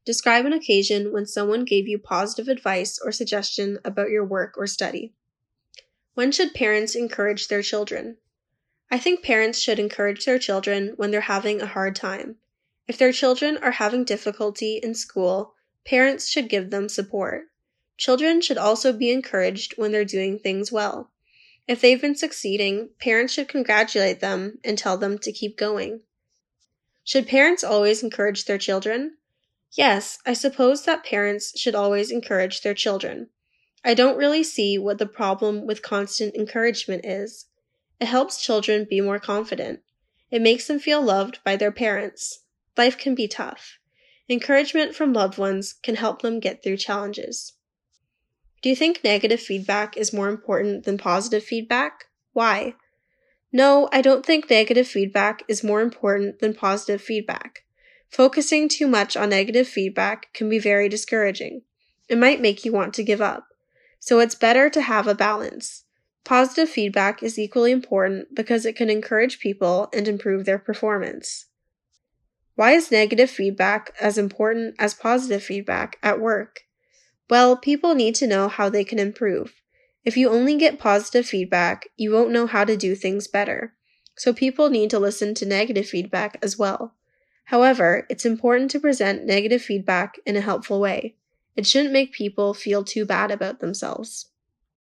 Describe an occasion when someone gave you positive advice or suggestion about your work or study. When should parents encourage their children? I think parents should encourage their children when they're having a hard time. If their children are having difficulty in school, parents should give them support. Children should also be encouraged when they're doing things well. If they've been succeeding, parents should congratulate them and tell them to keep going. Should parents always encourage their children? Yes, I suppose that parents should always encourage their children. I don't really see what the problem with constant encouragement is. It helps children be more confident. It makes them feel loved by their parents. Life can be tough. Encouragement from loved ones can help them get through challenges. Do you think negative feedback is more important than positive feedback? Why? No, I don't think negative feedback is more important than positive feedback. Focusing too much on negative feedback can be very discouraging. It might make you want to give up. So it's better to have a balance. Positive feedback is equally important because it can encourage people and improve their performance. Why is negative feedback as important as positive feedback at work? Well, people need to know how they can improve. If you only get positive feedback, you won't know how to do things better. So people need to listen to negative feedback as well. However, it's important to present negative feedback in a helpful way. It shouldn't make people feel too bad about themselves.